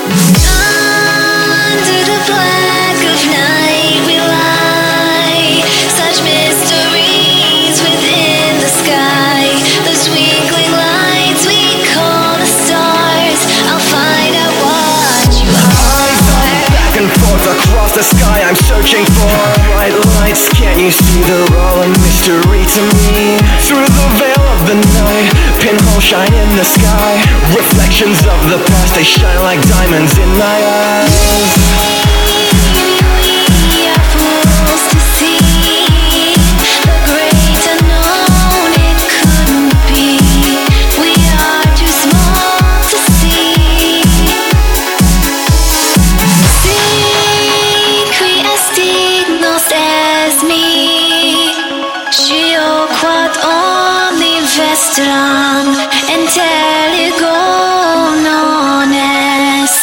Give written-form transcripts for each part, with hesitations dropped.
Under the black of night we lie, such mysteries within the sky. Those twinkling lights we call the stars. I'll find out what you are. Back and forth across the sky, I'm searching for bright lights. Can't you see they're all a mystery to me? Through the veil of the night, pinholes shine in the sky. Reflections of the past, they shine like diamonds in my eyes. We are fools to see the great unknown, it couldn't be. We are too small to see. Secret as me. Shiokvat only vestram and telegonones.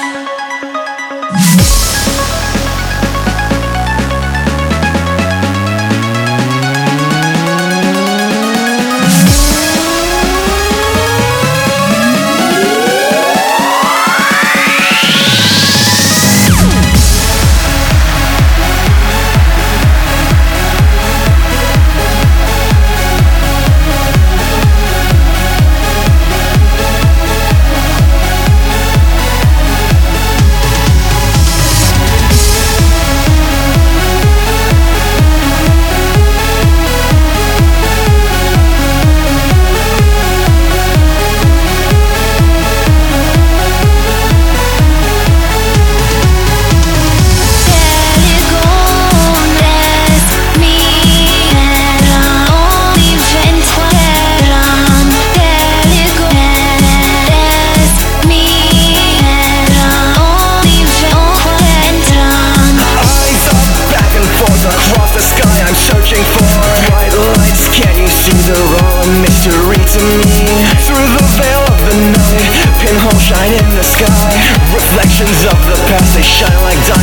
Mystery to me. Through the veil of the night, pinholes shine in the sky. Reflections of the past, they shine like diamonds.